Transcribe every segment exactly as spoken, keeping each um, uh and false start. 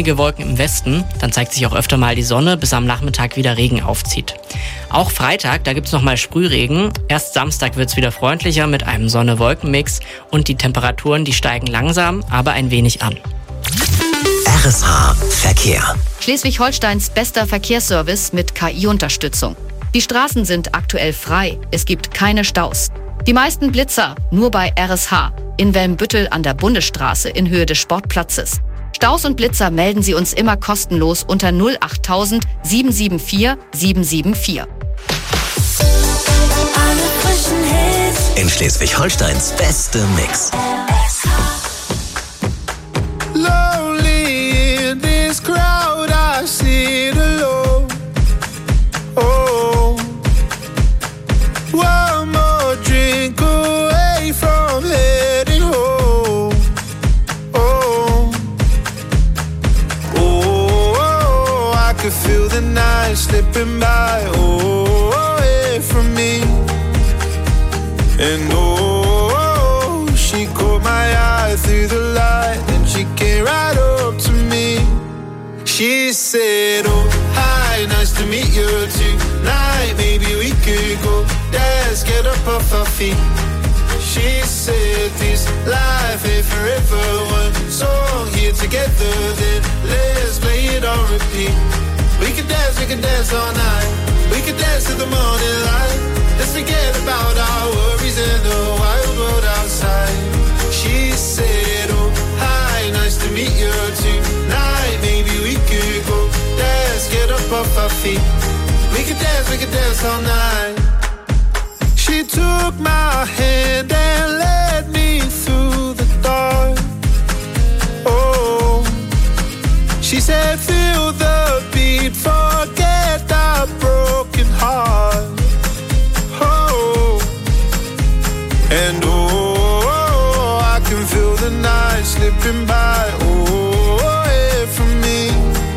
wenige Wolken im Westen. Dann zeigt sich auch öfter mal die Sonne, bis am Nachmittag wieder Regen aufzieht. Auch Freitag, da gibt's nochmal Sprühregen. Erst Samstag wird's wieder freundlicher mit einem Sonne-Wolken-Mix. Und die Temperaturen, die steigen langsam, aber ein wenig an. R S H Verkehr. Schleswig-Holsteins bester Verkehrsservice mit K I-Unterstützung. Die Straßen sind aktuell frei. Es gibt keine Staus. Die meisten Blitzer nur bei R S H in Welmbüttel an der Bundesstraße in Höhe des Sportplatzes. Staus und Blitzer melden Sie uns immer kostenlos unter null acht tausend sieben sieben vier sieben sieben vier. In Schleswig-Holsteins beste Mix. Lonely in this crowd, I sit alone. Oh, one more drink away from heading home. Oh, oh, I could feel the night slipping by. Oh, away from me. And oh, she caught my eye through the light, and she came right up to me. She said, oh, hi, nice to meet you tonight. Maybe we could go dance, get up off our feet. She said, this life ain't forever. One song here together, then let's play it on repeat. We could dance, we could dance all night. We could dance till the morning light. Let's forget about our worries in the wild world outside. She said, oh, hi, nice to meet you tonight. Maybe we could go dance, get up off our feet. We could dance, we could dance all night. She took my hand and led me through the dark. Oh, she said, feel the beat, forget our broken heart. Oh, and oh, I can feel the night slipping by. Oh, away from me.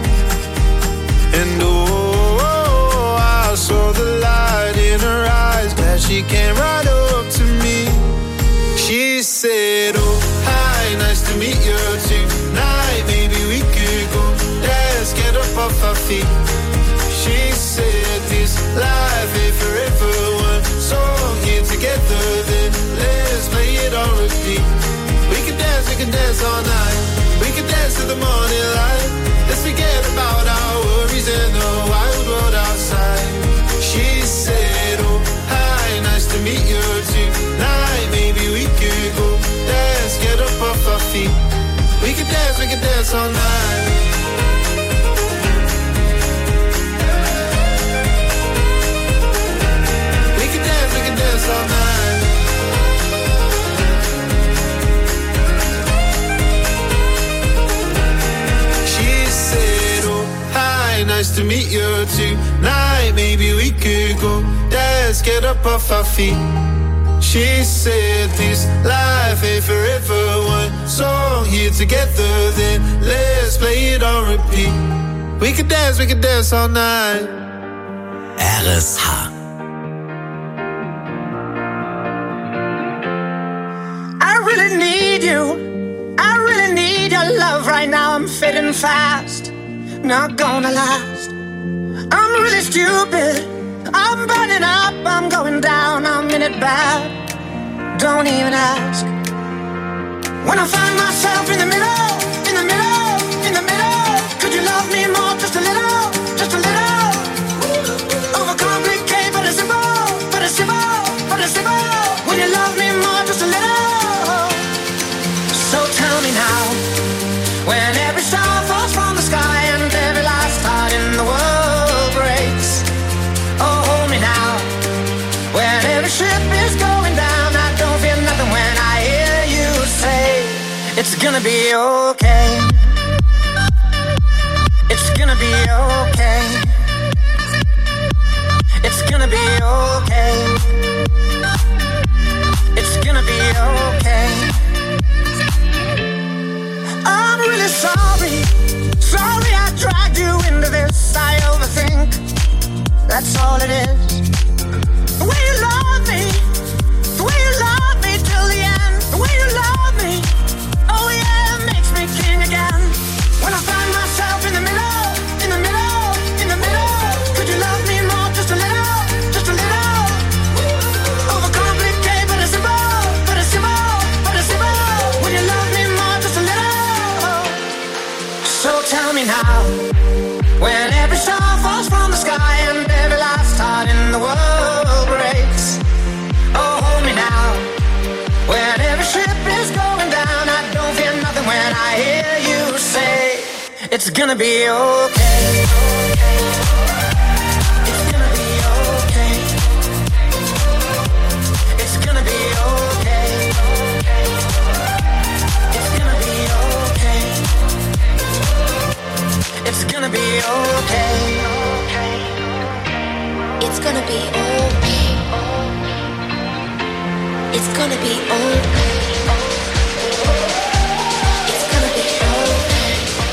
And oh, I saw the light in her eyes as she came right up to me. She said, oh, hi, nice to meet you tonight. Maybe we could go dance, get up off our feet. She said, this life ain't forever. One song here together, then let's play it on repeat. We can dance, we can dance all night. We can dance till the morning light. Let's forget about our worries in the wild world outside. She said, oh, hi, nice to meet you tonight. Maybe we could go dance, get up off our feet. We can dance, we can dance all night. Dance all night. She said, oh, hi, nice to meet you tonight. Maybe we could go dance, get up off our feet. She said, this life ain't forever. One song here together, then let's play it on repeat. We could dance, we could dance all night. R S H. Need you, I really need your love right now. I'm fading fast, not gonna last. I'm really stupid, I'm burning up, I'm going down, I'm in it bad. Don't even ask. When I find myself in the middle, in the middle, in the middle, could you love me more, just a little, just a little? Overcomplicate, but it's simple, but it's simple, but it's simple. When you love me more, just a little. So tell me now, when every star falls from the sky and every last heart in the world breaks. Oh, hold me now, when every ship is going down. I don't feel nothing when I hear you say, it's gonna be okay. It's gonna be okay. It's gonna be okay. It's gonna be okay. I'm really sorry, sorry I dragged you into this. I overthink, that's all it is. The way you love me, the way you love me till the end. The way you love me, oh yeah, it makes me So tell me now, when every star falls from the sky and every last heart in the world breaks. Oh, hold me now, when every ship is going down, I don't fear nothing when I hear you say, it's gonna be okay. It's gonna be okay. It's gonna be okay. It's gonna be okay. It's gonna be okay. It's gonna be okay. It's gonna be okay. It's gonna be okay.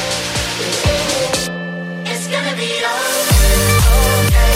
It's gonna be okay.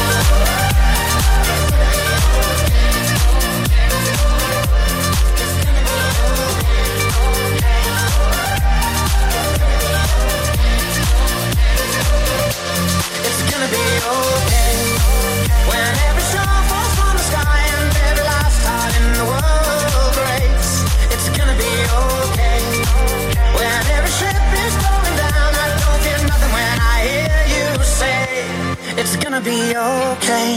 It's gonna be okay. When every star falls from the sky and every last heart in the world breaks. It's gonna be okay. When every ship is going down, I don't fear nothing when I hear you say, it's gonna be okay.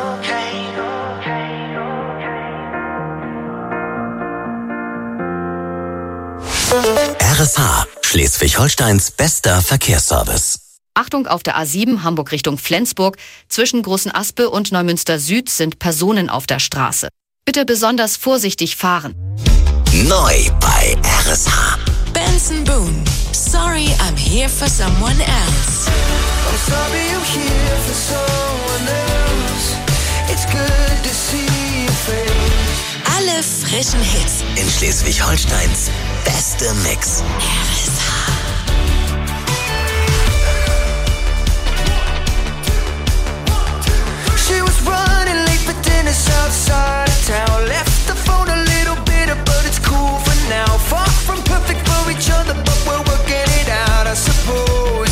R S H, Schleswig-Holsteins bester Verkehrsservice. Achtung, auf der A sieben Hamburg Richtung Flensburg. Zwischen Großen Aspe und Neumünster Süd sind Personen auf der Straße. Bitte besonders vorsichtig fahren. Neu bei R S H. Benson Boone, sorry I'm here for someone else. I'm sorry I'm here for someone else. It's good to see your face. Alle frischen Hits. In Schleswig-Holsteins beste Mix. R S H. She was running late for dinner outside of town. Left the phone a little bitter, but it's cool for now. Far from perfect for each other, but we're working it out, I suppose.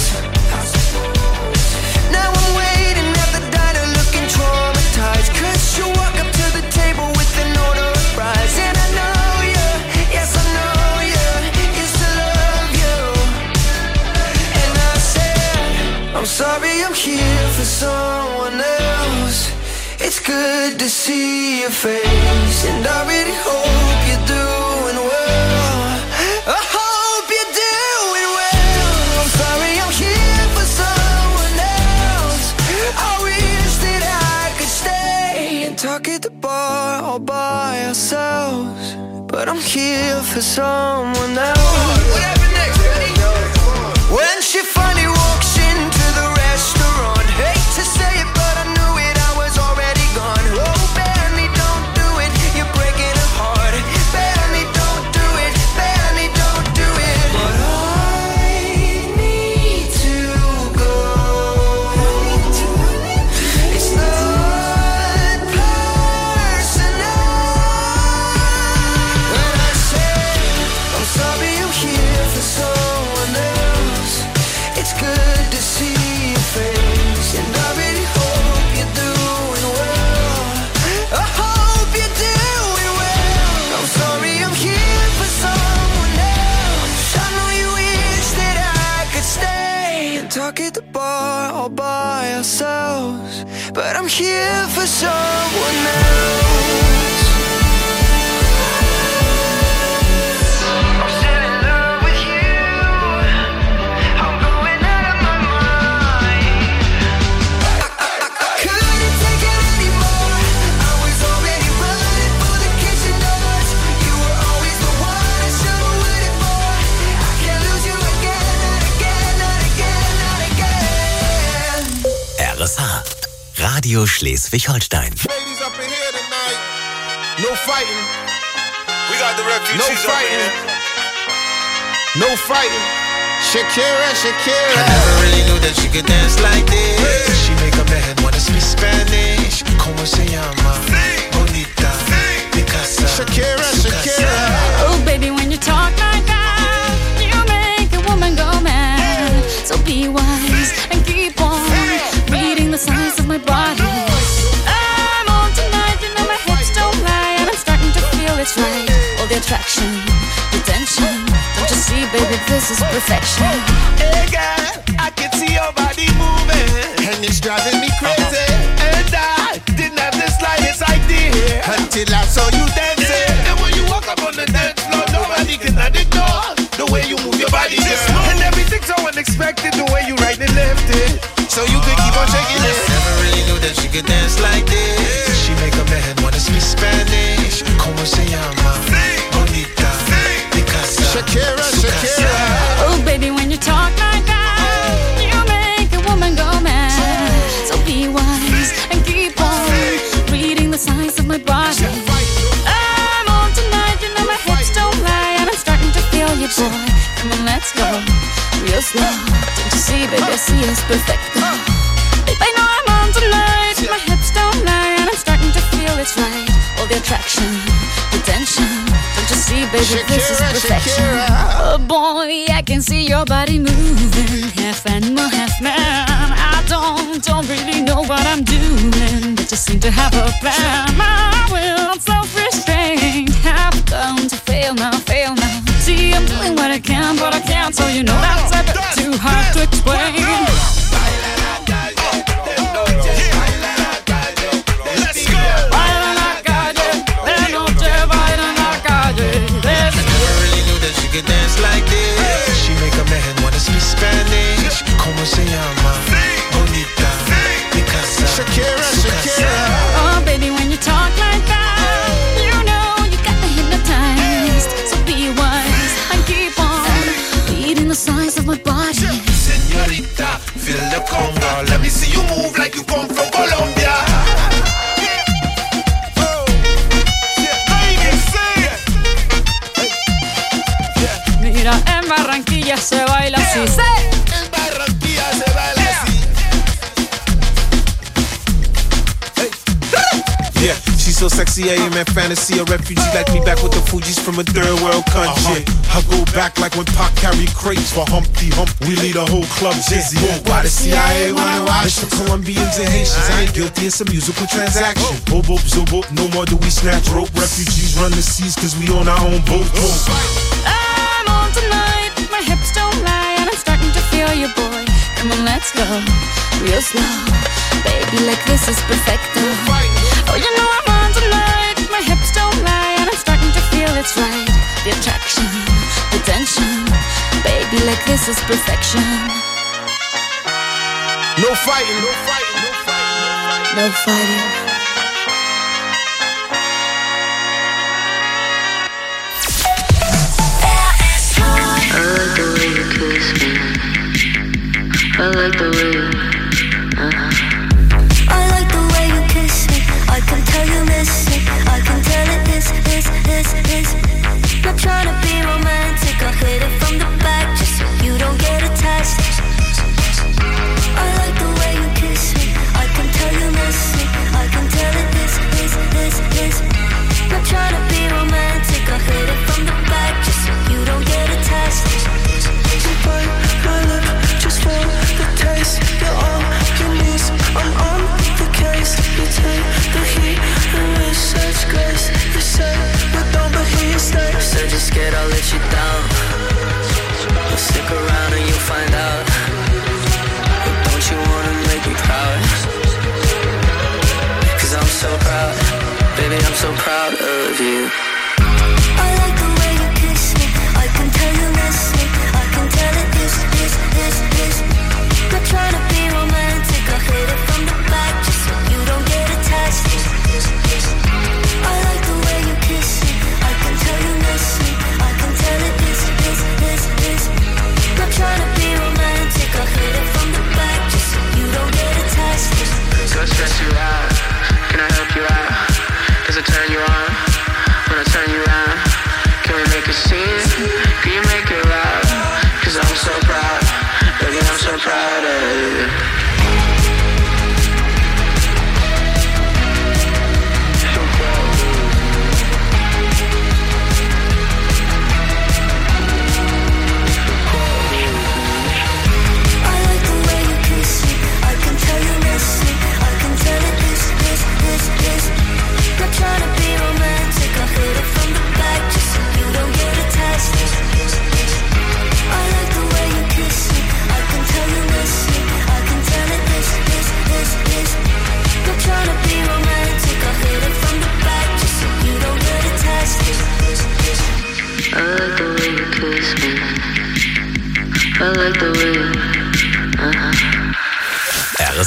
Now I'm waiting at the diner looking traumatized, cause you walk up to the table with an order of fries. And I know you, yes I know you, used to love you. And I said, I'm sorry I'm here for someone else. It's good to see your face, and I really hope you're doing well. I hope you're doing well. I'm sorry I'm here for someone else. I wish that I could stay and talk at the bar all by ourselves, but I'm here for someone else. What happened next? When she finally walks into the restaurant, hate to say it, but I knew it, I was already gone. Oh, Benny, don't do it, you're breaking her heart. Benny, don't do it, Benny, don't do it. But I need to go. It's not personal. When I say I'm sorry I'm here for someone else, it's good to see your face, and I really hope you're doing well. I hope you're doing well. I'm sorry I'm here for someone else. I know you wish that I could stay and talk at the bar all by ourselves, but I'm here for someone else. I'm still in love with you. I'm going out of my mind. I couldn't take it anymore. I was already running for the kitchen doors. You were always the one I should have waited for. I can't lose you again, not again, not again, not again. R S H, Radio Schleswig-Holstein. Ladies up in here tonight. No fighting. We got the refugees No up in fighting. here. No fighting. Shakira, Shakira. I never really knew that she could dance like this. She make up her head wanna speak Spanish. Como se llama? Bonita, Picasa, Shakira, su Shakira. casa. Oh, baby, when you talk like that, you make a woman go mad. So be wise and keep on reading the signs of my body. I'm on tonight, you know my hips don't lie, and I'm starting to feel it's right. All the attraction, the tension. Don't you see, baby, this is perfection. Hey, guys. respected the way you right and left it, so you could keep on shaking it. Never really knew that she could dance like this. She make a man wanna speak Spanish. Como se llama? Bonita, Picasa, Shakira, Shakira. Oh, baby, when you talk like that, you make a woman go mad. So be wise and keep on reading the signs of my body. I'm on tonight, you know my hips don't lie, and I'm starting to feel you, boy. Come on, let's go real slow. Don't you see, baby, I see it's perfect. Babe, I know I'm on tonight, my hips don't lie, and I'm starting to feel it's right. All the attraction, the tension. Don't you see, baby, Shakira, this is perfection. Shakira. Oh boy, I can see your body moving, half animal, half man. I don't, don't really know what I'm doing, but just seem to have a plan. My will, self-restraint, have come to fail now, fail now. See, I'm doing what I can, but I can't, so you know that's a bit too hard to explain. Could dance like this. She make a man wanna speak Spanish. Como se llama? Bonita, Picasa, Shakira, Shakira. Oh, baby, when you talk like that, you know you got me hypnotized. So be wise and keep on reading the signs of my body. Señorita, feel the conga. Let me see you move like you come from Colombia. Mira, en Barranquilla se baila así. En Barranquilla se baila así. Yeah, she's so sexy, I am in fantasy. A refugee like me back with the Fugees from a third world country. Uh-huh. I go back like when Pac carried crates for Humpty Hump. We lead a whole club dizzy. Why the C I A wanna watch? It's the Colombians and Haitians. I ain't guilty, it's a musical transaction. Boop, boop, zo, boop. No more do we snatch rope. Refugees run the seas cause we on our own boat. I'm on tonight, my hips don't lie, and I'm starting to feel you, boy. Come on, let's go real slow. Baby, like this is perfecto. Oh, you know I'm on tonight, my hips don't lie, and I'm starting to feel it's right. The attraction, the tension. Baby, like this is perfection. No fighting, no fighting, no fighting, no fighting. No fighting. I like the way you kiss me. I like the way you, uh-huh. I like the way you kiss me. I can tell you miss it. I can tell it is, is, is, is. Not trying to be romantic. I'll hit it from the back just so you don't get attached. I like the way you kiss me. I can tell you miss it. I can tell it is, is, is, is. Not trying to be romantic. I'll hit it from the back just so you don't get attached. You bite my lip just for the taste. You're on your knees, I'm on the case. You take the heat and with such grace. You say we're done but here you stay. Said you're scared I'll let you down. Well, stick around and you'll find out. But don't you wanna make me proud? Cause I'm so proud. Baby, I'm so proud of you. I like the way you kiss me. I can tell you miss me. I can tell it is, is, is, is. Not trying to be romantic. I'll hit it from the back just so you don't get attached. I like the way you kiss me. I can tell you miss me. I can tell it is, is, is, is. Not trying to be romantic. I'll hit it from the back just so you don't get attached. Go stress you out. Can I help you out? Does it turn you on? When I turn you around, can we make a scene? Can you make it loud? Cause I'm so proud, baby, I'm so proud of you. I like the way you kiss me. I can tell you miss me. I can tell it is, is, is, is. Not trying to be romantic. I'll hit it from the back just so you don't get attached. I like the way you kiss me. I can tell you miss me. I can tell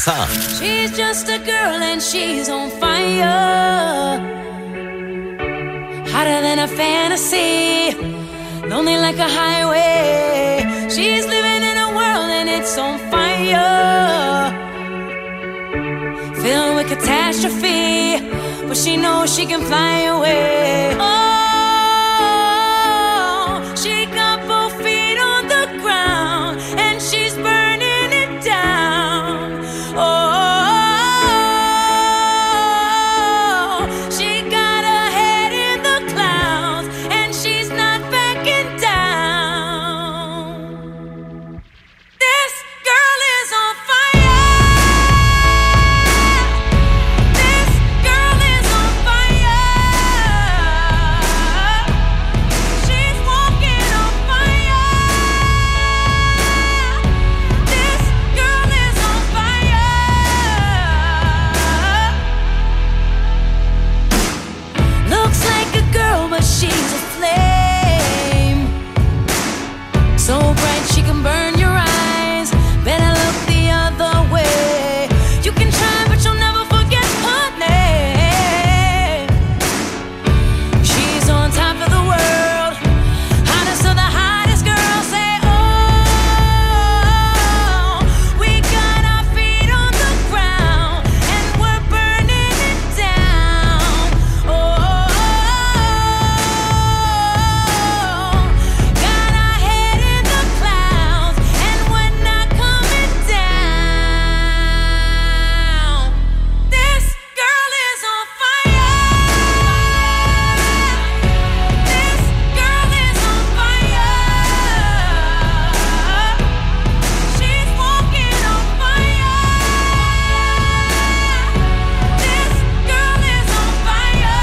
S H. She's just a girl and she's on fire. Hotter than a fantasy, lonely like a highway. She's living in a world and it's on fire, filled with catastrophe, but she knows she can fly away. Oh, she got both feet on the ground and she's burning it down. Oh, she got her head in the clouds and she's not backing down. This girl is on fire. This girl is on fire. She's walking on fire. This girl is on fire. Looks like a girl, but she's a flame. So bright she can burn your eyes. Better look the other way. You can try, but you'll never forget her name. She's on top of the world, hottest of the hottest girls. Say, oh, we got our feet on the ground and we're burning it down. Oh, got our head in the clouds and we're not coming down. This girl is on fire. This girl is on fire. She's walking on fire. This girl is on fire.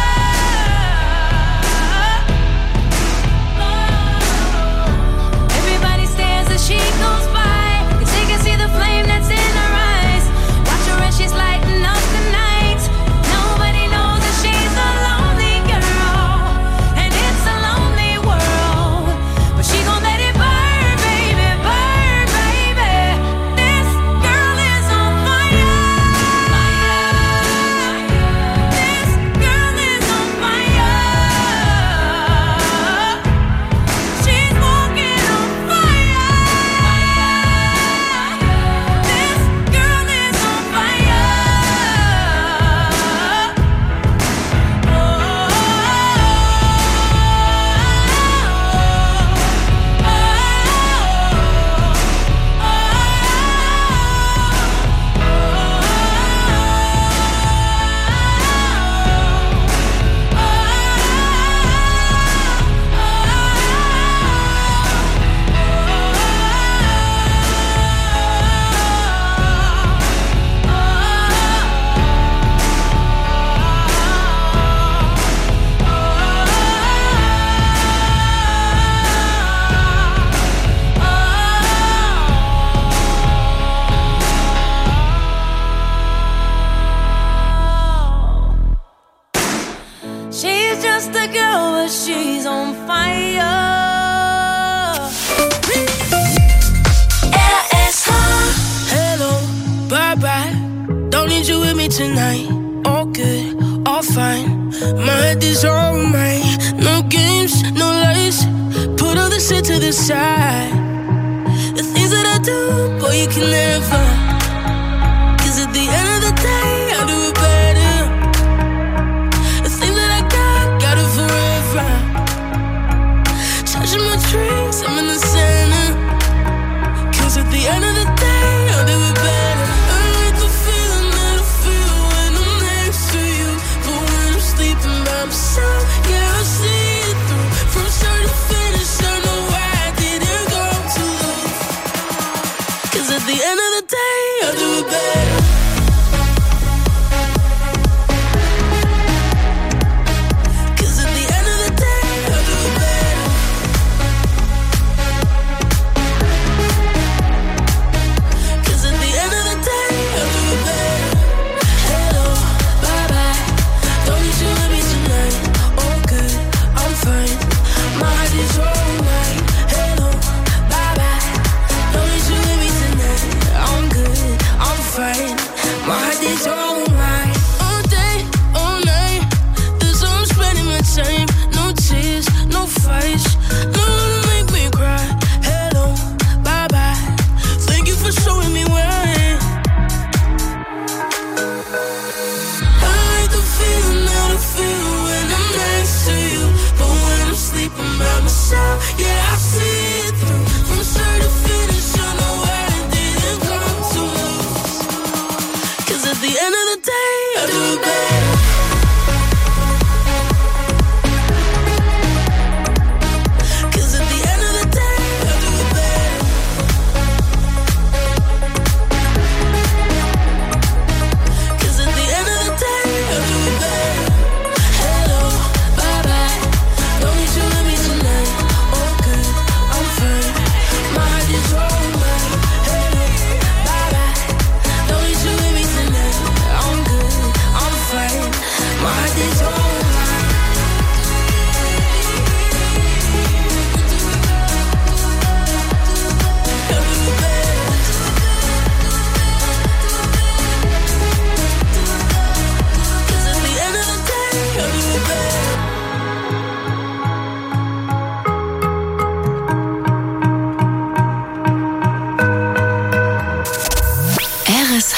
Everybody stares as she goes by, 'cause they can see the flame that's in her eyes. Watch her as she's lighting up the night. Nobody knows that she's a lonely girl, and it's a lonely world. But she gon' let it burn, baby, burn, baby. This girl is on fire. This girl is on fire. She's walking on fire. This girl is on fire. She's just a girl, but she's on fire. R S H. Hello, bye bye. Don't need you with me tonight. All good, all fine. My head is all mine. No games, no lies. Put all the shit to the side. The things that I do, boy, you can never. 'Cause at the end of the day, I do it better. The things that I got, got it forever. Touching my dreams, I'm in the center. 'Cause at the end of the day, I'll do it better. I like the feeling that I feel when I'm next to you. But when I'm sleeping by myself, yeah, I see it through. From start to finish, I know why I didn't go too low. 'Cause at the end of the day, I'll do it better.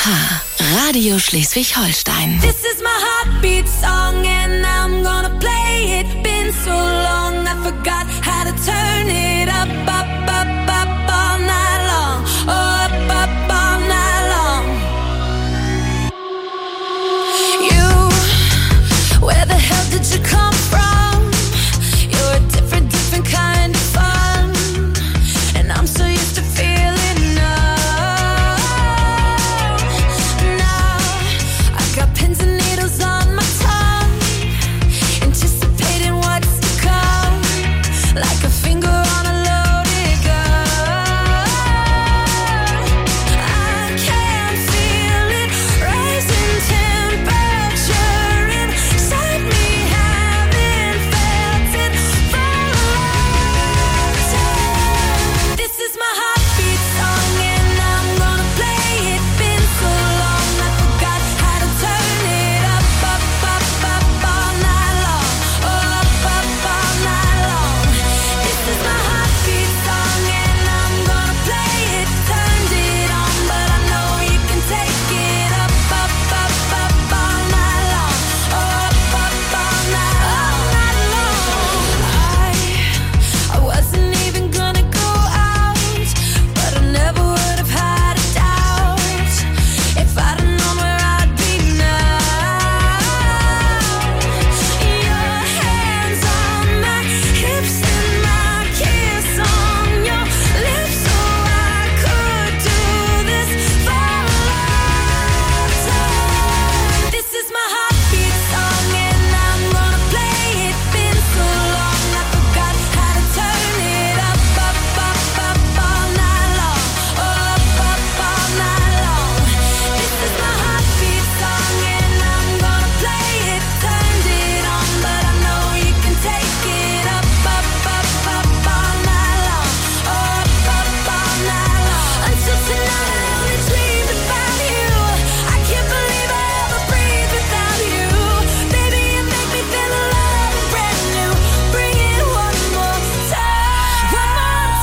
H, Radio Schleswig-Holstein. This is my heartbeat song and I'm gonna play it. Been so long I forgot how to turn it up, up, up, up all night long. Oh, up, up all night long. You, where the hell did you come from? You're a different, different kind of fun. And I'm so used to feeling numb. Now I got pins and needles on my tongue, anticipating what's to come, like a finger on a loaded gun. I can feel it rising temperature inside me, haven't felt it for a long time. This is my heartbeat song and I'm gonna play it. Been so long I forgot how to turn it up, up, up, up all night long. Oh, up, up all night long. This is my heartbeat song and I'm gonna play it. Turned it on, but I know you can take it up, up, up, up all night long. Oh, up, up all night, all night long. I, I wasn't even gonna go out, but I never would have had a doubt if I'd have known where I'd be now. Your hands on my hips and my kiss on your lips, so I could do this for a long time. This is my heartbeat song and I'm gonna play it. Been so long I forgot how to turn it up, up, up, up all night long. Oh, up, up all night long. This is my heartbeat song and I'm gonna play it. Turned it on, but I know you can take it up, up, up, up all night long. Oh, up, up all night long. Until tonight I only dreamed about you. I can't believe I ever breathe without you. Baby, you make me feel alive and brand new. Bring it one more time. One more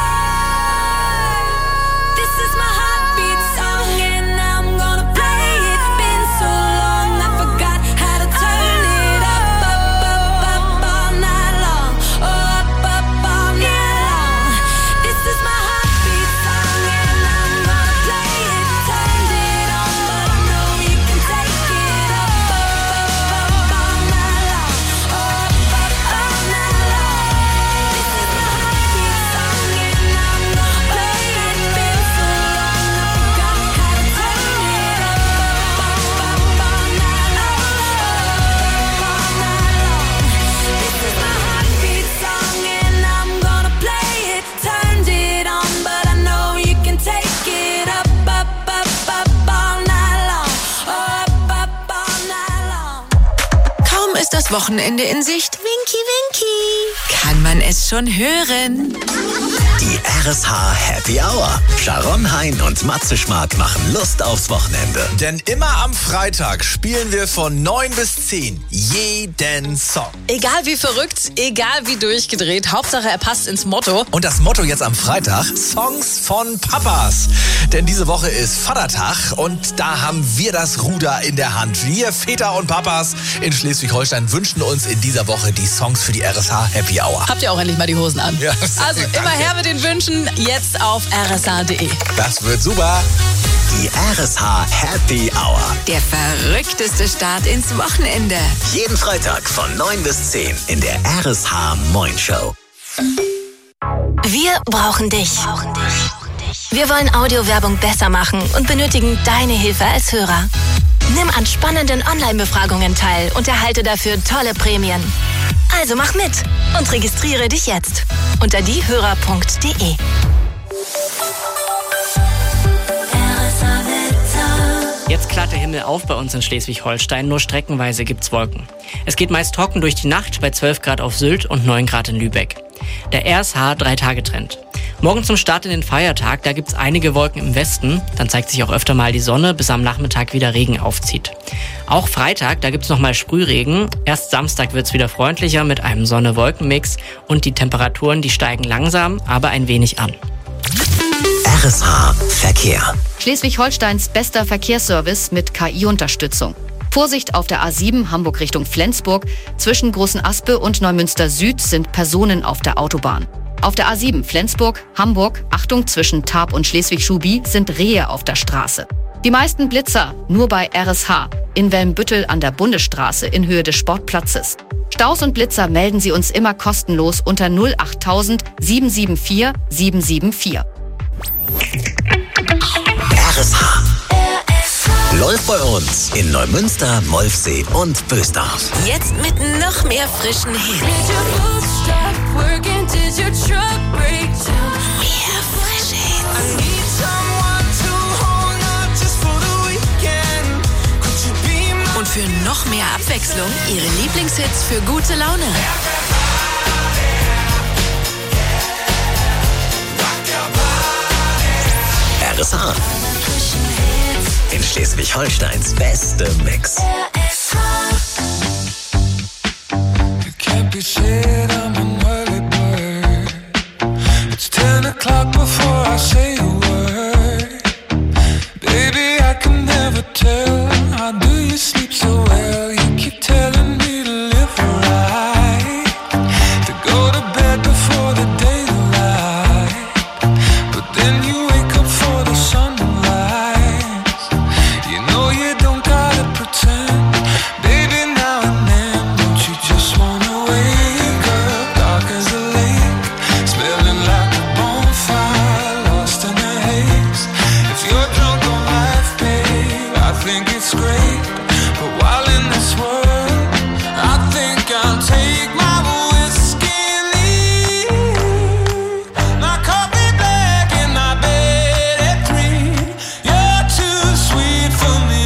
time. This is my heartbeat song and I'm gonna play it. Been so long I forgot how to turn it up, up, up, up all night long. Oh, up, up all night long. This is my heartbeat song and I'm gonna play it. Turned it on, but I know you can take it up, up, up, up all night long. Oh, up, up all night long. This is my heartbeat song and I'm gonna play it. Been so long I forgot how to turn it up, up, up, up all night long. Oh, up all night long. This is my heartbeat song and I'm gonna play it. Turned it on, but I know you can take it up, up, up, up all night long. Oh, up, up all night long. Kaum ist das Wochenende in Sicht. Winky, winky. Kann man es schon hören? Die R S H Happy Hour. Sharon Hein und Matze Schmark machen Lust aufs Wochenende. Denn immer am Freitag spielen wir von neun bis zehn jeden Song. Egal wie verrückt, egal wie durchgedreht, Hauptsache er passt ins Motto. Und das Motto jetzt am Freitag, Songs von Papas. Denn diese Woche ist Vatertag und da haben wir das Ruder in der Hand. Wir Väter und Papas in Schleswig-Holstein wünschen uns in dieser Woche die Songs für die R S H Happy Hour. Habt ihr auch endlich mal die Hosen an? Ja, also danke. immer her mit den Wünschen, jetzt auf r s h punkt d e. Das wird super. Die R S H Happy Hour. Der verrückteste Start ins Wochenende. Jeden Freitag von neun bis zehn in der R S H Moin Show. Wir brauchen dich. Wir wollen Audiowerbung besser machen und benötigen deine Hilfe als Hörer. Nimm an spannenden Online-Befragungen teil und erhalte dafür tolle Prämien. Also mach mit und registriere dich jetzt unter diehörer punkt d e. Jetzt klart der Himmel auf bei uns in Schleswig-Holstein, nur streckenweise gibt's Wolken. Es geht meist trocken durch die Nacht bei zwölf Grad auf Sylt und neun Grad in Lübeck. Der R S H drei-Tage-Trend. Morgen zum Start in den Feiertag, da gibt's einige Wolken im Westen. Dann zeigt sich auch öfter mal die Sonne, bis am Nachmittag wieder Regen aufzieht. Auch Freitag, da gibt's nochmal Sprühregen. Erst Samstag wird's wieder freundlicher mit einem Sonne-Wolken-Mix. Und die Temperaturen, die steigen langsam, aber ein wenig an. R S H Verkehr. Schleswig-Holsteins bester Verkehrsservice mit K I-Unterstützung. Vorsicht auf der A sieben Hamburg Richtung Flensburg. Zwischen Großen Aspe und Neumünster Süd sind Personen auf der Autobahn. Auf der A sieben Flensburg, Hamburg, Achtung, zwischen Tarp und Schleswig-Schubi sind Rehe auf der Straße. Die meisten Blitzer nur bei R S H in Welmbüttel an der Bundesstraße in Höhe des Sportplatzes. Staus und Blitzer melden Sie uns immer kostenlos unter null achttausend sieben sieben vier sieben sieben vier. R S H läuft bei uns in Neumünster, Molfsee und Bösdorf. Jetzt mit noch mehr frischen Hits. Mehr frische Hits. Und für noch mehr Abwechslung Ihre Lieblingshits für gute Laune. R S H. In Schleswig-Holsteins beste Mix. Can't be said I'm an early bird. It's ten o'clock before I say a word. Baby, I can never tell. How do you sleep so well? You keep telling me to live right, to go to bed before the daylight, but then you wake up for the sunrise. You know you don't gotta pretend, baby. Now and then, don't you just wanna wake up dark as a lake, smelling like a bonfire, lost in the haze. If you're drunk on life, babe, I think it's great. But while in this world, I think I'll take my whiskey and leave. My coffee black in my bed at three. You're too sweet for me.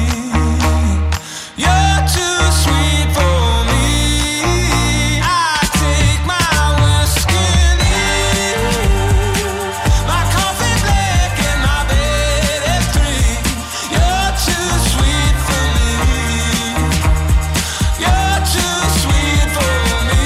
You're too sweet for me. I take my whiskey and leave. My coffee black in my bed at three. You're too sweet for me. You're too sweet for me.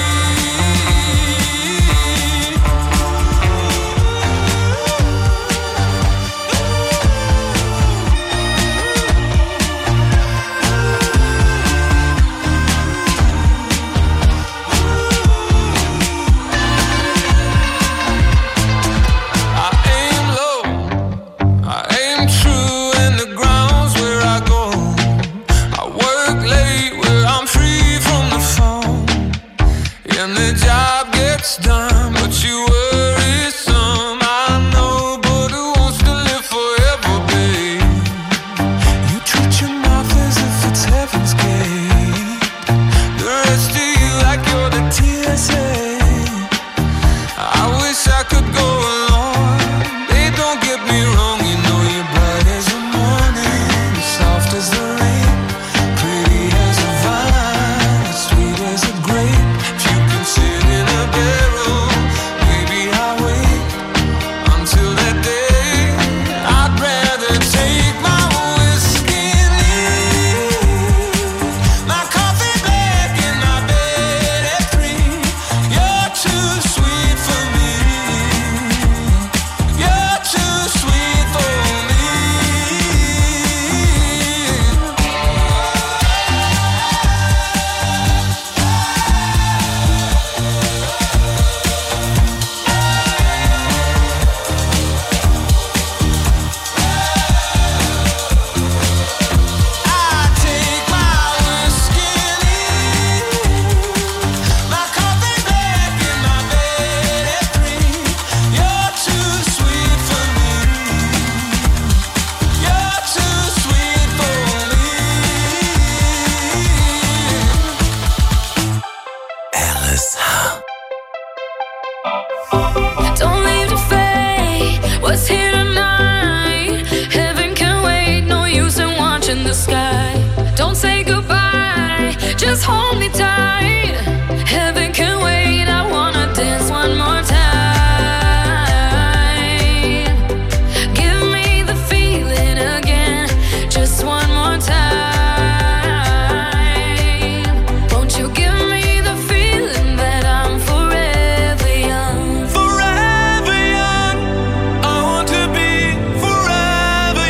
I aim low, I aim true, and the ground's where I go. I work late where I'm free from the phone, and the job gets done, but you worry some. I know, but who wants to live forever, babe? You treat your mouth as if it's heaven's gate. The rest of you like you're the T S A. I wish I could go along. Babe, don't get me wrong, you know you're bright as the morning, soft as the rain, pretty as a vine, sweet as a grape. If you can sit in a barrel, maybe I'll wait until that day. I'd rather take my whiskey and leave. My coffee black in my bed at three. You're too sweet for me. You're too sweet for me. I take my whiskey and leave. My coffee black in my bed at three. You're too sweet for me. You're too sweet for me. R S H. Don't leave to fate what's here tonight. Heaven can wait, no use in watching the sky. Don't say goodbye, just hold me tight. Heaven can wait, I wanna dance one more time. Give me the feeling again, just one more time. Won't you give me the feeling that I'm forever young? Forever young, I want to be forever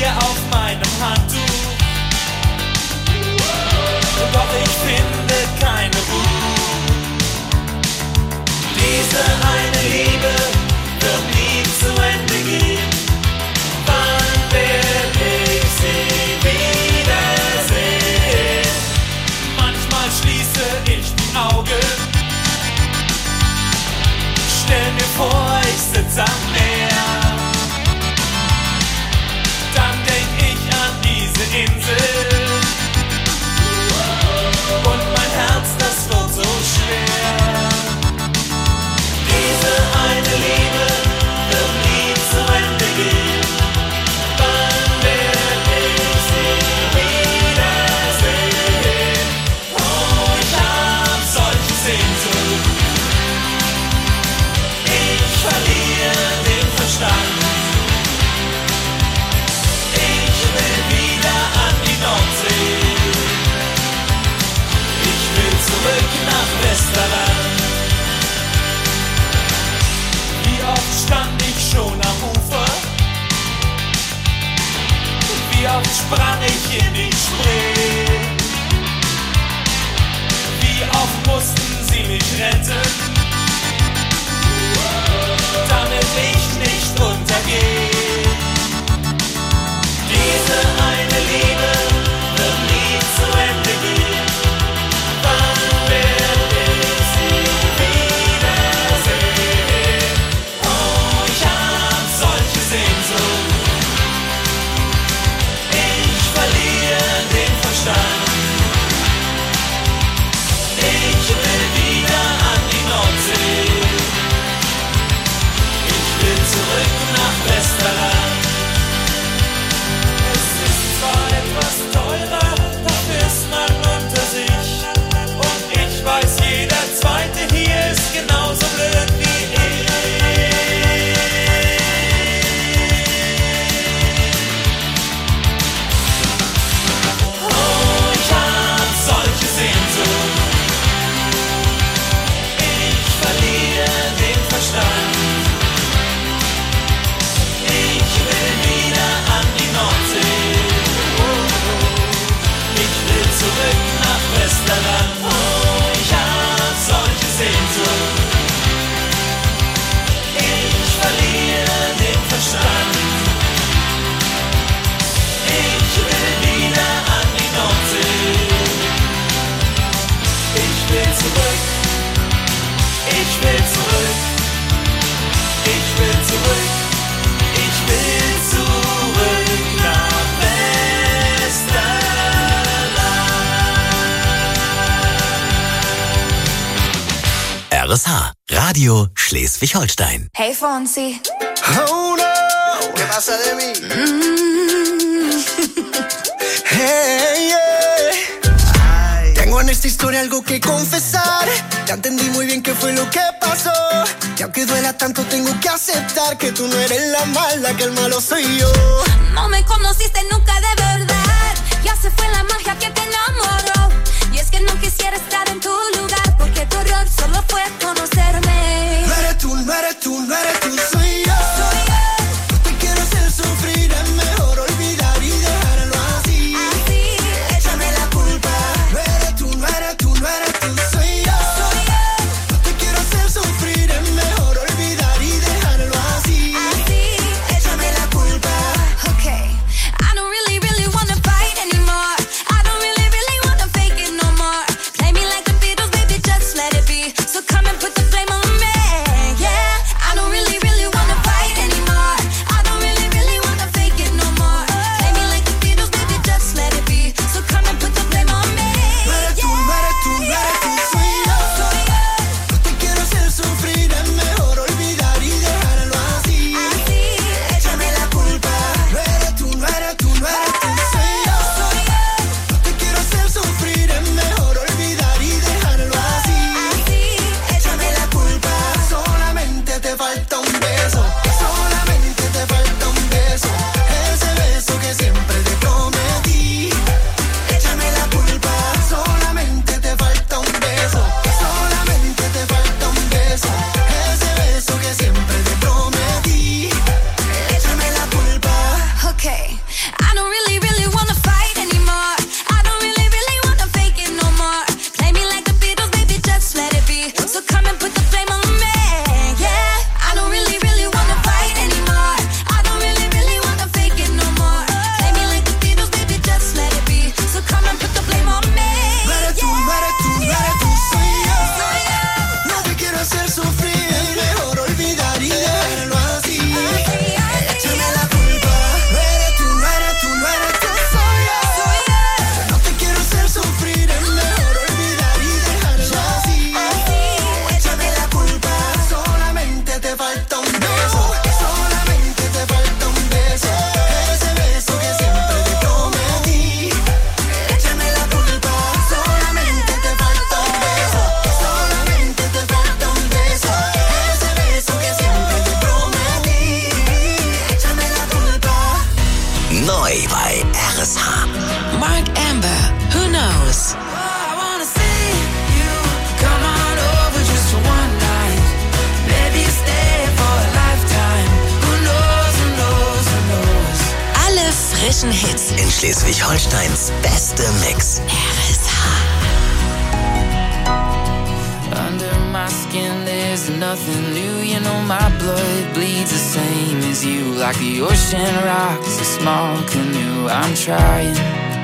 hier auf meinem Handtuch. Doch ich finde keine Ruhe. Diese eine Liebe wird nie zu Ende gehen. Wann werd ich sie wiedersehen? Manchmal schließe ich die Augen, stell mir vor, ich sitz am Meer. Dann denk ich an diese Insel und mein Herz, das wird so schwer. Diese eine Liebe wird nie zu Ende gehen. Wann werd ich sie wiedersehen? Oh, ich hab solche Sehnsucht. Ich verliere den Verstand. Ich will wieder an die Nordsee. Ich will zurück nach Westerland. Wie oft stand ich schon am Ufer? Wie oft sprang ich in die Spree? Wie oft mussten sie mich retten, damit ich nicht untergehe? Diese eine Liebe wird nie zu Ende gehen. Wann werd ich sie wiedersehen? Oh, ich hab solche Sehnsucht. Ich verliere den Verstand. Ich will wieder an die Nordsee. Ich will zurück nach Westerland. Es ist zwar etwas teurer, dafür ist man unter sich. Und ich weiß, jeder Zweite hier ist genauso blöd wie ich. Oh, ich hab solche Sehnsucht. Ich verliere den Verstand. Ich will wieder an die Nordsee. Ich will zurück nach Westerland. Oh, ich hab solche Sehnsucht. Ich verliere den Verstand. Ich will wieder an die Nordsee. Ich will zurück. Ich will zurück. Ich will zurück. Ich will zurück nach Westerland. R S H, Radio Schleswig-Holstein. Hey Fonsi. Oh no, ¿qué pasa de mí? Hey, yeah. Tengo en esta historia algo que confesar. Ya entendí muy bien qué fue lo que pasó. Y aunque duela tanto tengo que aceptar que tú no eres la mala, que el malo soy yo. No me conociste nunca de verdad. Ya se fue la magia que te enamoró. Y es que no quisiera estar en tu lugar, porque tu error solo fue conocerme. No eres tú, no eres tú, no eres tú, soy yo. Soy yo. No te quiero hacer sufrir, es mejor olvidar y dejarlo así. Así, échame la culpa. No eres tú, no eres tú, no eres tú, soy yo. Soy yo. No te quiero hacer sufrir, es mejor olvidar y dejarlo así. Así, échame la culpa. Okay, I don't really don't really, really wanna fight anymore. I don't really, really wanna fake it no more. Play me like the Beatles, baby, just let it be. So come and put the flame on me, yeah. I don't really, really wanna fight anymore. I don't really, really wanna fake it no more. Play me like the Beatles, baby, just let it be. So come and put the flame on me, No eres tú, no eres tú, no eres tú, soy yo. No te quiero hacer sufrir, mejor olvidar y dejarlo así. Échame la culpa. No eres tú, no eres tú, no eres tú, soy yo. No te quiero hacer sufrir, es mejor olvidar y dejarlo así. Échame la culpa. Solamente te falta un beso. Solamente te falta un beso. Ese beso que siempre te prometí. Échame la culpa. Solamente te falta un beso. Solamente te falta un beso. Ese beso que siempre te prometí. Échame la culpa. Neu bei R S H. Mark Amber, who knows? I wanna see you come on over just for one night. Maybe stay for a lifetime. Who knows, who knows, who knows? Alle frischen Hits. In Schleswig-Holsteins beste Mix. R S H. Under my skin there's nothing new. You know my blood bleeds the same as you. Like the ocean rocks a small canoe. I'm trying.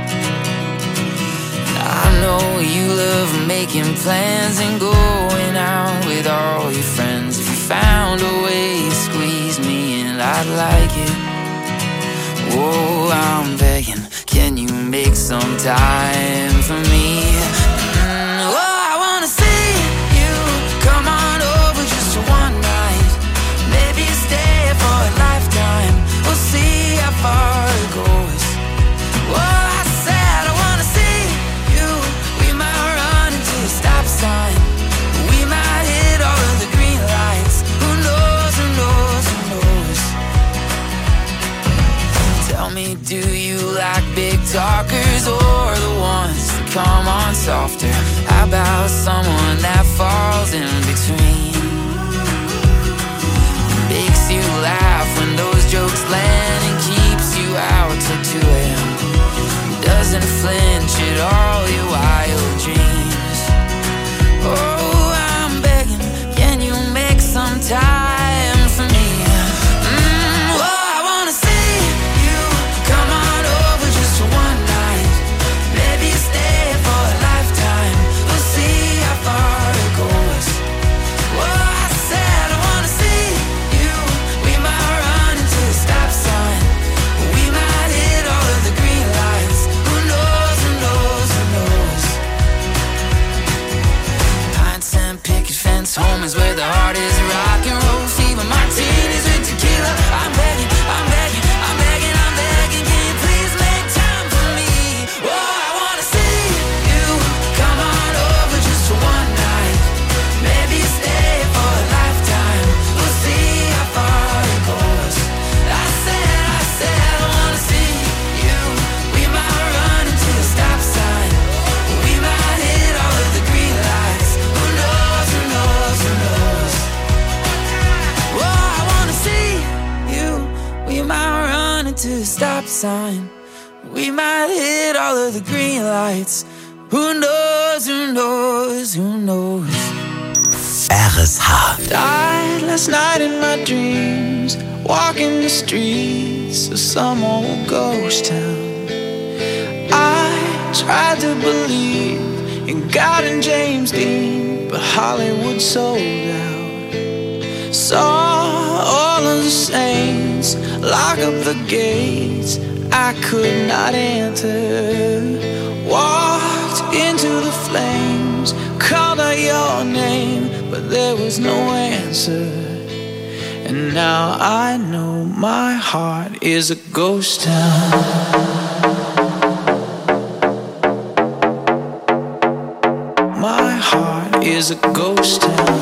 And I know you love making plans and going out with all your friends. If you found a way to squeeze me in, I'd like it. Oh, I'm begging, can you make some time for me? Mm, oh, I wanna see you come on over just for one night. Maybe stay for a lifetime. We'll see how far it goes. Oh, I said I wanna see you. We might run into a stop sign. We might hit all of the green lights. Who knows, who knows, who knows? Tell me, do you like big talkers or the ones that come on softer? How about someone that falls in between? Makes you laugh when those jokes land and keeps you out till two a.m. Doesn't flinch at all your wild dreams. Oh, I'm begging, can you make some time for me? Mm, oh, I wanna see you come on over just for one night. Maybe stay for a lifetime. We'll see how far it goes. Oh, I said I wanna see you. We might run into a stop sign. We might hit all of the green lights. Who knows, who knows, who knows? Pints and picket fence home is where the heart is. Rock and roll fever, martinis with tequila. I'm begging, I'm begging, I'm begging, I'm begging. Can you please make time for me? Oh, I wanna see you come on over just for one night. Maybe stay for a lifetime. We'll see how far it goes. I said, I said I wanna see you. We might run into a stop sign. We might hit all of the green lights. Who knows, who knows, who knows? Oh, I wanna see you. We might run into a stop sign. We might hit all of the green lights. Who knows, who knows, who knows? R S H. Died last night in my dreams, walking the streets of some old ghost town. I tried to believe in God and James Dean, but Hollywood sold out. Saw all of the saints lock up the gates I could not enter. Walked into the flames, called out your name, but there was no answer. And now I know my heart is a ghost town. My heart is a ghost town.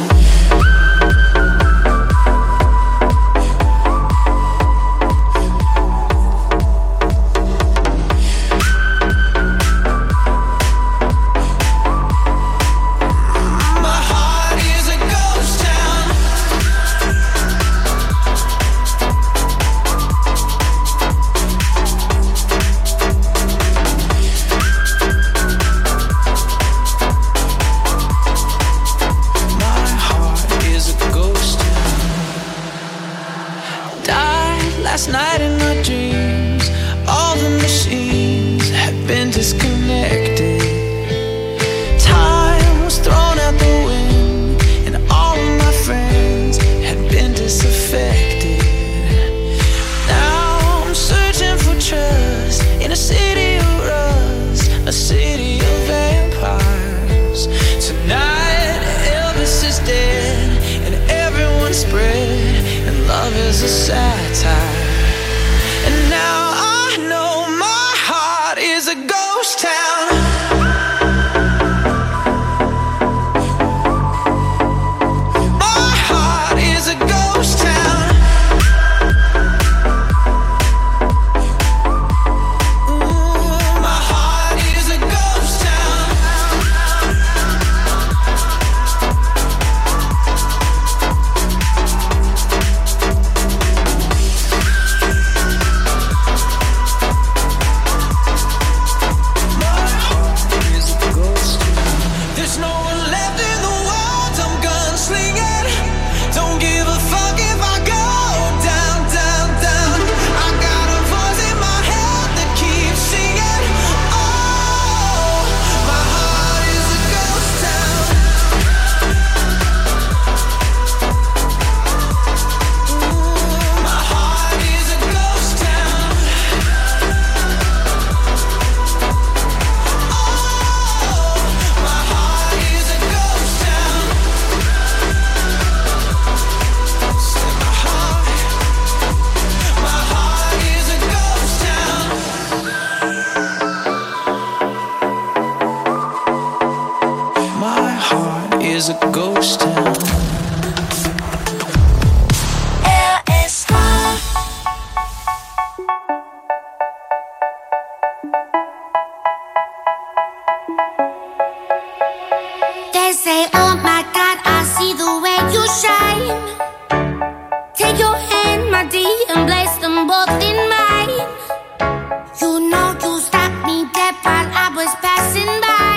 Ghost Town. R S H. They say, oh my God, I see the way you shine. Take your hand, my dear, and place them both in mine. You know you stopped me dead while I was passing by.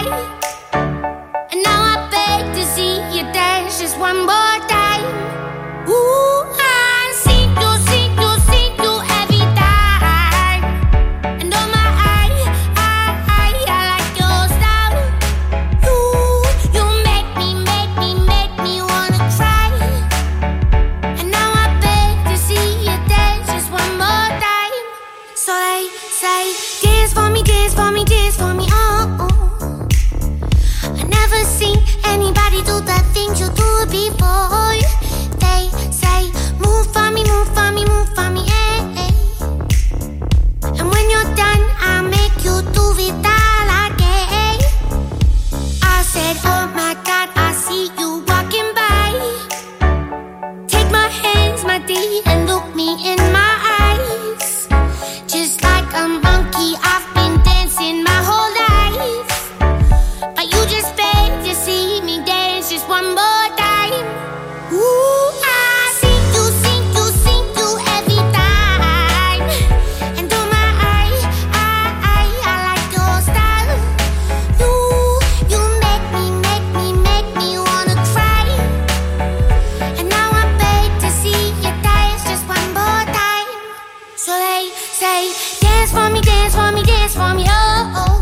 And now I beg to see you dance just one more time. Ooh, I see you, see you, see you every time. And oh my, I, I, I, I like your style. You, you make me, make me, make me wanna cry. And now I beg to see you dance just one more time. So they say, dance for me, dance for me, dance for me, oh, oh. I never seen anybody do the things you do before. They say, move for me, move for me, move for me, eh, eh. And when you're done, I'll make you do it all again. I said, oh my God, I see you walking by. Take my hands, my dear, and look me in my eyes. Just like a monkey, I've been dancing my whole life. But you just beg to see me dance just one more time. Ooh, I see you, see you, see you every time. And oh my, I, I, I, I like your style. You, you make me, make me, make me wanna cry. And now I beg to see you dance just one more time. So they say, dance for me, dance for me, dance for me, oh, oh.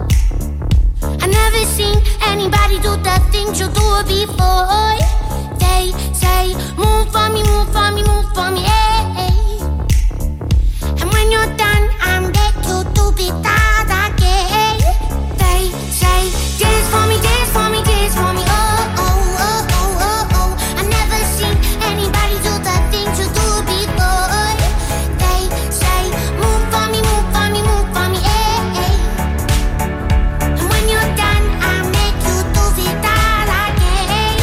I never seen anybody do the things you do before. They say, move for me, move for me, move for me, eh, eh. And when you're done, I'm back you to be that again. They say, dance for me, dance for me, dance for me, oh, oh, oh, oh, oh, oh. I never seen anybody do the things you do before. They say, move for me, move for me, move for me, eh, eh. And when you're done, I'll make you do it all again.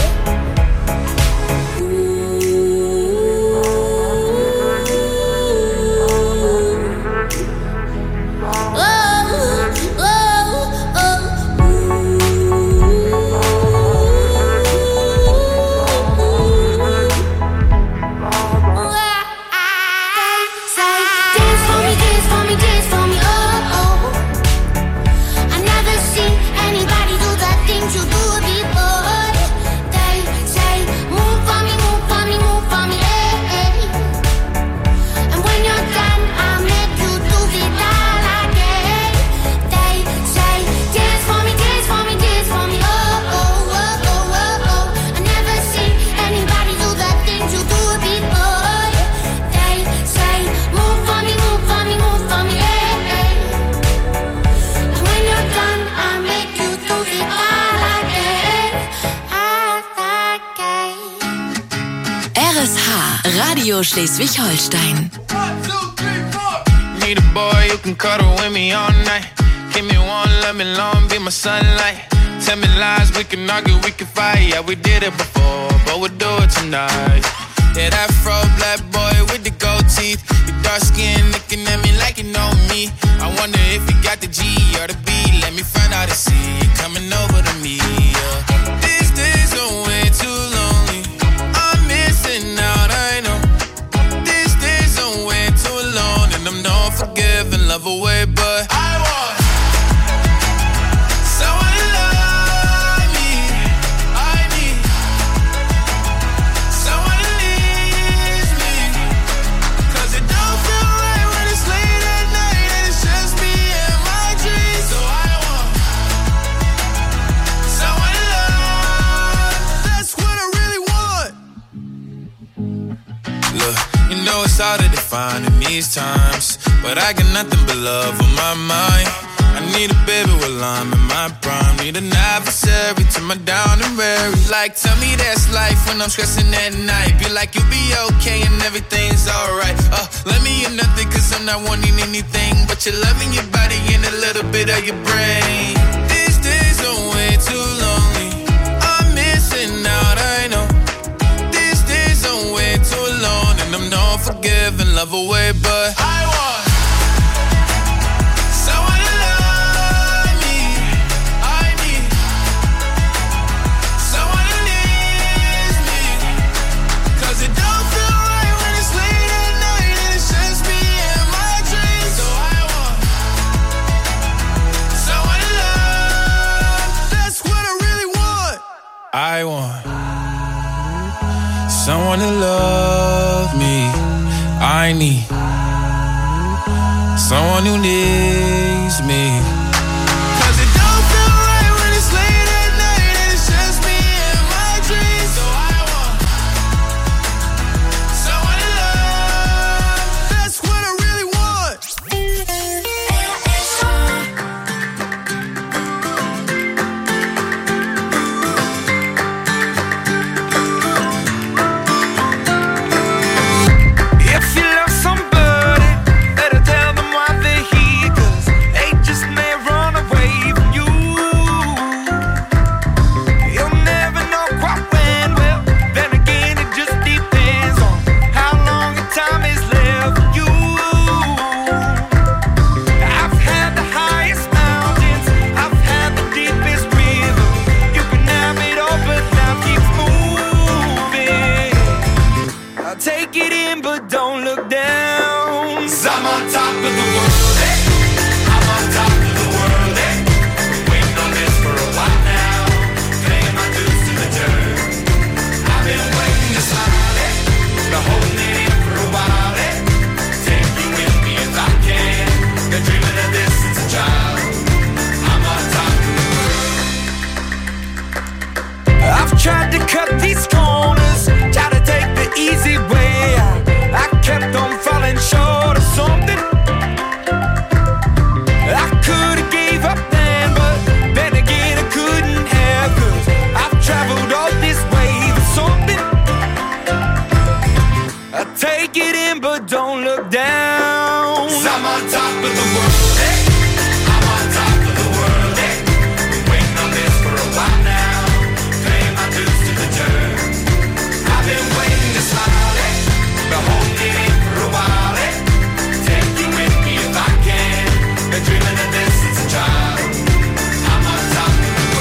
Radio Schleswig-Holstein. Need a boy who can cuddle with me all night. Give me one, let me long, be my sunlight. Tell me lies, we can argue, we can fight. Yeah, we did it before, but we'll do it tonight. Yeah, that fro black boy with the gold teeth. Your dark skin looking at me like you know me. I wonder if you got the G or the B. Let me find out and see you coming over to me. Yeah. These days are way too lonely. I'm missing out, I know. These days are way too alone, and I'm not forgiving, love away, but I want someone to love me. I need someone to leave me, 'cause it don't feel right when it's late at night and it's just me and my dreams. So I want someone to love. That's what I really want. Look, you know it's hard to define in these times, but I got nothing but love on my mind. I need a baby while I'm in my prime. Need an adversary to my down and weary. Like, tell me that's life when I'm stressing at night. Be like, you'll be okay and everything's alright. Uh, let me in nothing, 'cause I'm not wanting anything but your love in your body and a little bit of your brain. These days are way too lonely. I'm missing out, love away, but I want someone to love me. I need someone who needs me. Cause it don't feel right when it's late at night and it's just me and my dreams. So I want someone to love. That's what I really want. I want someone to love me. I need someone who needs me. Cause it don't feel right when it's late at night and it's just me and my dreams. So I want someone to love. That's what I really want. If you love somebody, better tell them why they're here. Cause they just may run away from you. You'll never know quite when. Well, then again, it just depends on how long the time is left for you. I've had the highest mountains, I've had the deepest river. You can have it all, but life keeps moving. I'll take it in, but don't look down. 'Cause I'm on top of the world, eh? I'm on top of the world, eh? Been waiting on this for a while now. Paying my dues to the dirt. I've been waiting to smile, eh? Been holding it in for a while, eh? Take you with me if I can. Been dreaming of this since a child. I'm on top of the world. I've tried to cut these corners, try to take the easy way out. I kept on falling short of something. I could've gave up then, but then again I couldn't have. Cause I've traveled all this way for something. I take it in, but don't look down. 'Cause I'm on top of the world, eh? I'm on top of the world, eh? Been waiting on this for a while now. Paying my dues to the dirt. I've been waiting to smile, eh? Been holding it in for a while, eh? Take you with me if I can. Been dreaming of this since a child. I'm on top of the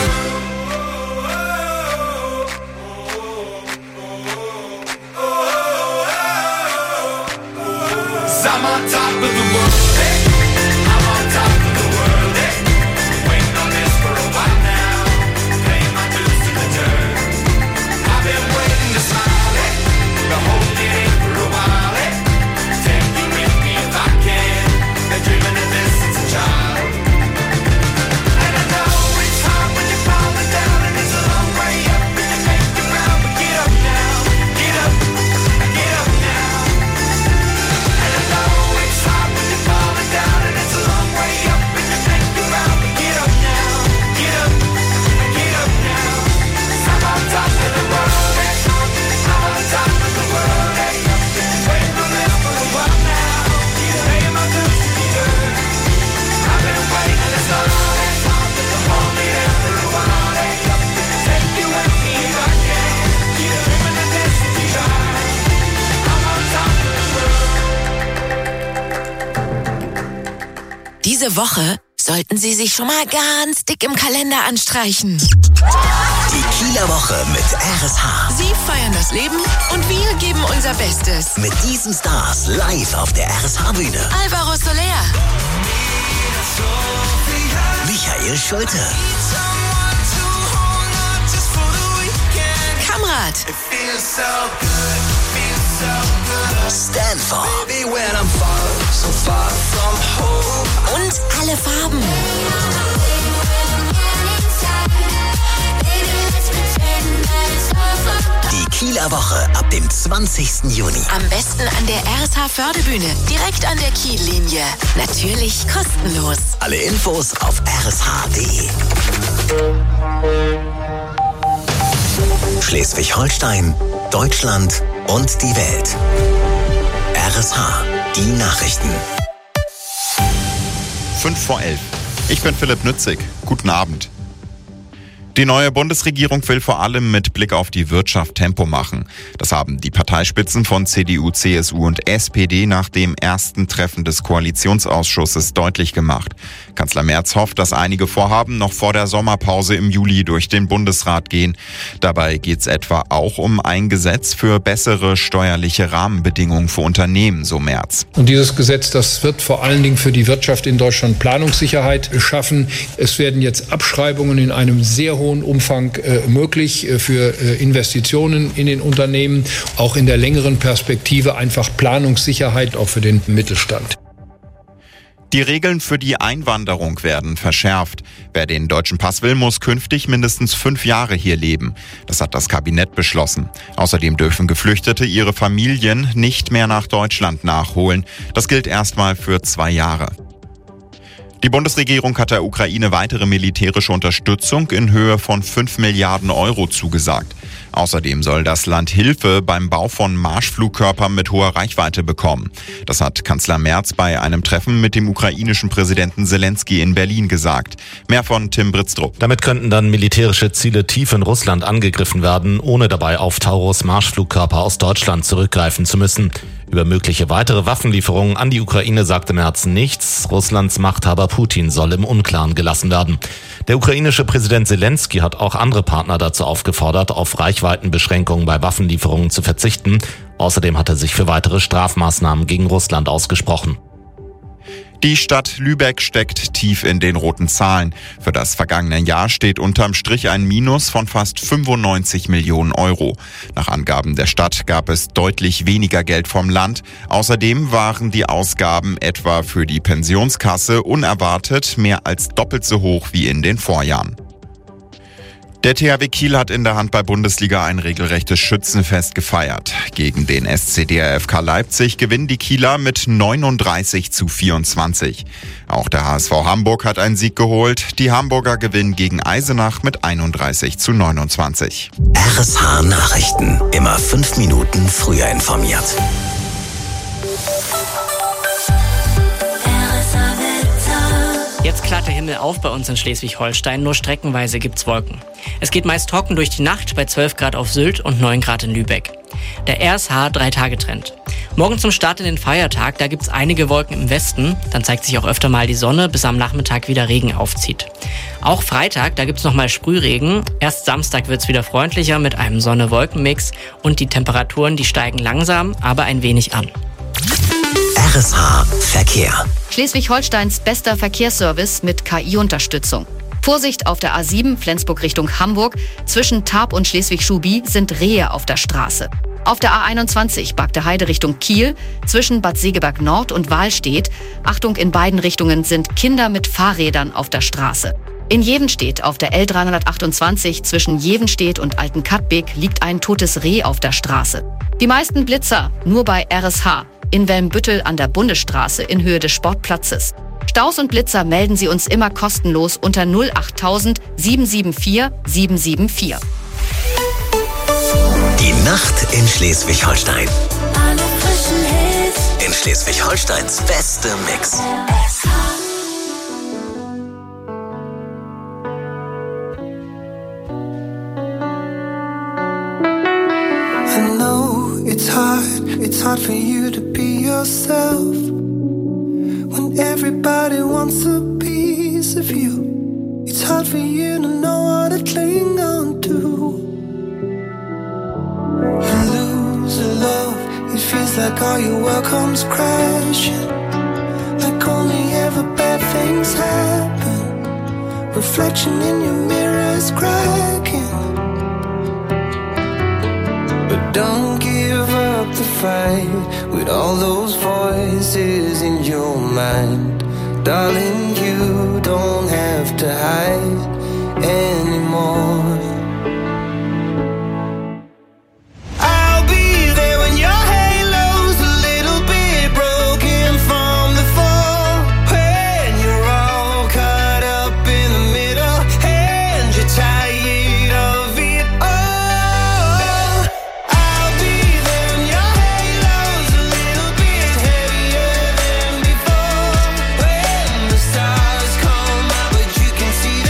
world. 'Cause I'm on top of the world, eh? I'm on top of the world, eh? Been waiting on this for a while now. Paying my dues to the dirt. I've been waiting to smile, eh? Been holding it in for a while, eh? Take you with me if I can. Been dreaming of this since a child. And I know it's hard when you're falling down and it's a long way up and you make it round, but get up now, get up, get up now. And I know it's hard when you're falling down and it's a long way up and you make it round, but get up now, get up, get up now. 'Cause I'm on top of the world, eh? I'm on top of the world, eh? Waiting on this for a while now. Paying my dues to the dirt. I've been waiting this long, eh? Hold me there for a while, eh? Take you with me if I can. Dreaming of this since a child. I'm on top of the world. Diese Woche sollten Sie sich schon mal ganz dick im Kalender anstreichen. Die Kieler Woche mit R S H. Sie feiern das Leben und wir geben unser Bestes. Mit diesen Stars live auf der R S H-Bühne. Alvaro Soler, Michael Schulte. Kamrat, Stanford. und alle Farben. Die Kieler Woche ab dem zwanzigsten Juni. Am besten an der R S H-Förderbühne, direkt an der Kiellinie. Natürlich kostenlos. Alle Infos auf r s h punkt d e. Schleswig-Holstein, Deutschland und die Welt. R S H, die Nachrichten. fünf vor elf. Ich bin Philipp Nützig. Guten Abend. Die neue Bundesregierung will vor allem mit Blick auf die Wirtschaft Tempo machen. Das haben die Parteispitzen von C D U, C S U und S P D nach dem ersten Treffen des Koalitionsausschusses deutlich gemacht. Kanzler Merz hofft, dass einige Vorhaben noch vor der Sommerpause im Juli durch den Bundesrat gehen. Dabei geht es etwa auch um ein Gesetz für bessere steuerliche Rahmenbedingungen für Unternehmen, so Merz. Und dieses Gesetz, das wird vor allen Dingen für die Wirtschaft in Deutschland Planungssicherheit schaffen. Es werden jetzt Abschreibungen in einem sehr hohen Umfang äh, möglich äh, für äh, Investitionen in den Unternehmen, auch in der längeren Perspektive einfach Planungssicherheit auch für den Mittelstand. Die Regeln für die Einwanderung werden verschärft. Wer den deutschen Pass will, muss künftig mindestens fünf Jahre hier leben. Das hat das Kabinett beschlossen. Außerdem dürfen Geflüchtete ihre Familien nicht mehr nach Deutschland nachholen. Das gilt erstmal für zwei Jahre. Die Bundesregierung hat der Ukraine weitere militärische Unterstützung in Höhe von fünf Milliarden Euro zugesagt. Außerdem soll das Land Hilfe beim Bau von Marschflugkörpern mit hoher Reichweite bekommen. Das hat Kanzler Merz bei einem Treffen mit dem ukrainischen Präsidenten Zelensky in Berlin gesagt. Mehr von Tim Britztrup. Damit könnten dann militärische Ziele tief in Russland angegriffen werden, ohne dabei auf Taurus Marschflugkörper aus Deutschland zurückgreifen zu müssen. Über mögliche weitere Waffenlieferungen an die Ukraine sagte Merz nichts. Russlands Machthaber Putin soll im Unklaren gelassen werden. Der ukrainische Präsident Zelensky hat auch andere Partner dazu aufgefordert, auf Reichweitenbeschränkungen bei Waffenlieferungen zu verzichten. Außerdem hat er sich für weitere Strafmaßnahmen gegen Russland ausgesprochen. Die Stadt Lübeck steckt tief in den roten Zahlen. Für das vergangene Jahr steht unterm Strich ein Minus von fast fünfundneunzig Millionen Euro. Nach Angaben der Stadt gab es deutlich weniger Geld vom Land. Außerdem waren die Ausgaben etwa für die Pensionskasse unerwartet mehr als doppelt so hoch wie in den Vorjahren. Der T H W Kiel hat in der Handball-Bundesliga ein regelrechtes Schützenfest gefeiert. Gegen den S C D R F K Leipzig gewinnen die Kieler mit neununddreißig zu vierundzwanzig. Auch der H S V Hamburg hat einen Sieg geholt. Die Hamburger gewinnen gegen Eisenach mit einunddreißig zu neunundzwanzig. R S H Nachrichten. Immer fünf Minuten früher informiert. Jetzt klart der Himmel auf bei uns in Schleswig-Holstein, nur streckenweise gibt's Wolken. Es geht meist trocken durch die Nacht bei zwölf Grad auf Sylt und neun Grad in Lübeck. Der R S H-Drei-Tage-Trend. Morgen zum Start in den Feiertag, da gibt's einige Wolken im Westen, dann zeigt sich auch öfter mal die Sonne, bis am Nachmittag wieder Regen aufzieht. Auch Freitag, da gibt's nochmal Sprühregen. Erst Samstag wird's wieder freundlicher mit einem Sonne-Wolken-Mix und die Temperaturen, die steigen langsam, aber ein wenig an. R S H Verkehr. Schleswig-Holsteins bester Verkehrsservice mit K I-Unterstützung. Vorsicht auf der A sieben Flensburg Richtung Hamburg. Zwischen Tarp und Schleswig-Schubi sind Rehe auf der Straße. Auf der A einundzwanzig Bagde Heide Richtung Kiel. Zwischen Bad Segeberg Nord und Wahlstedt. Achtung, in beiden Richtungen sind Kinder mit Fahrrädern auf der Straße. In Jevenstedt auf der L dreihundertachtundzwanzig zwischen Jevenstedt und Altenkatbeek liegt ein totes Reh auf der Straße. Die meisten Blitzer nur bei R S H. In Welmbüttel an der Bundesstraße in Höhe des Sportplatzes. Staus und Blitzer melden Sie uns immer kostenlos unter null achttausend sieben sieben vier sieben sieben vier. Die Nacht in Schleswig-Holstein. Alle frischen Hits. In Schleswig-Holsteins beste Mix. I know it's hard, it's hard for you to be yourself when everybody wants a piece of you. It's hard for you to know what to cling on to. You lose a love, it feels like all your world comes crashing, like only ever bad things happen. Reflection in your mirror is cracking. But don't give up the fight with all those voices in your mind. Darling, you don't have to hide anymore. I'll be there when your halo's a little bit broken from the fall. When you're all caught up in the middle and you're tired of it all. I'll be there when your halo's a little bit heavier than before. When the stars come out but you can see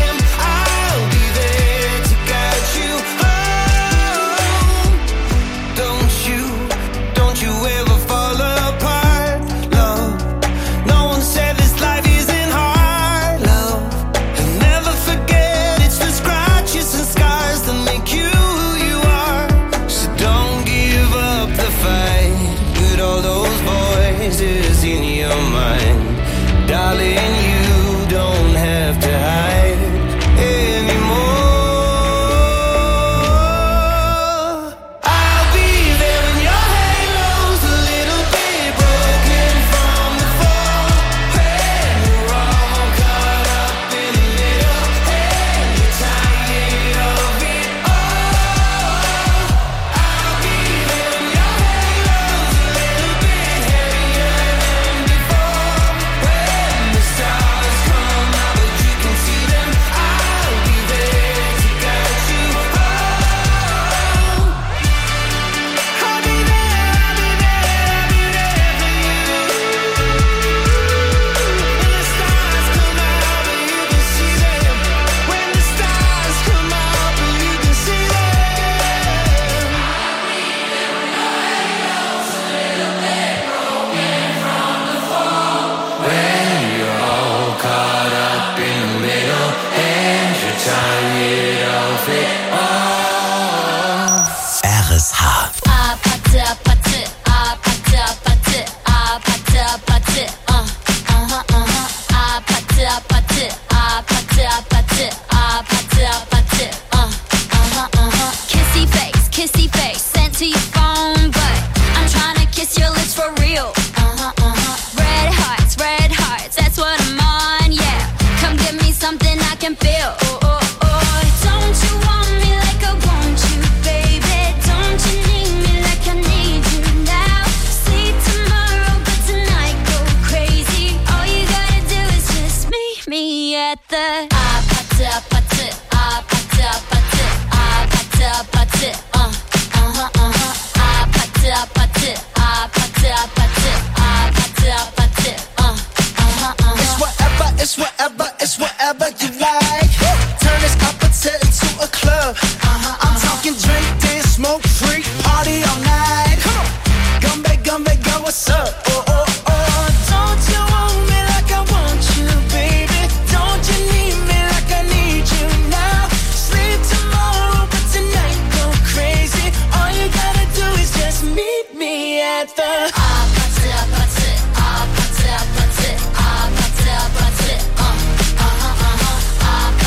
ah, party, ah, party, ah, party, ah, party, uh, uh-huh, uh-huh. Kissy face, kissy face, sent to your phone, but I'm trying to kiss your lips for real. Uh-huh, uh-huh. Red hearts, red hearts, that's what I'm on, yeah. Come give me something I can feel. Oh, oh, oh. Don't you want me like I want you, baby? Don't you need me like I need you now? See tomorrow, but tonight go crazy. All you gotta do is just meet me at the ah party, ah party, ah party, ah party, ah party, ah party, uh, uh-huh, uh-huh. Ah party, ah party, ah party, ah party, ah party, ah party, uh, uh-huh, uh-huh. It's whatever, it's whatever, it's whatever you like. Turn this appetite into a club. Uh-huh, I'm talking drink, dance, smoke, freak, party all night. Come on, Gumbe, Gumbe, go, what's up? Oh, oh, oh. Don't you want me like I want you, baby? Don't you need me like I need you now? Sleep tomorrow, but tonight go crazy. All you gotta do is just meet me at the ah party, ah party, ah party, ah party, ah party, ah party, uh, uh-huh, uh-huh. Ah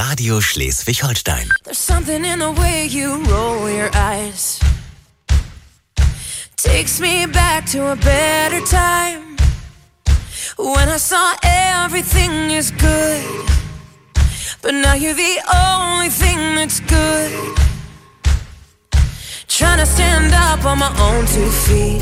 Radio Schleswig-Holstein. There's something in the way you roll your eyes. Takes me back to a better time, when I saw everything is good, but now you're the only thing that's good. Trying to stand up on my own two feet.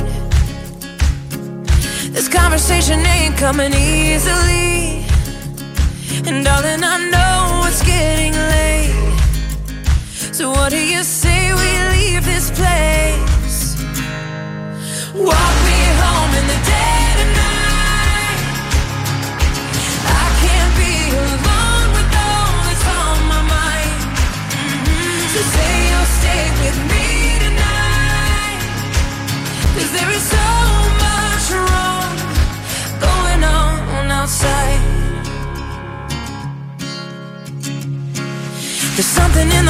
This conversation ain't coming easily, and darling, I know it's getting late. So what do you say we leave this place? Walk me home in the dead of night. I can't be alone with all that's on my mind. Mm-hmm. So say you'll stay with me tonight, 'cause there is so much wrong going on outside. There's something in the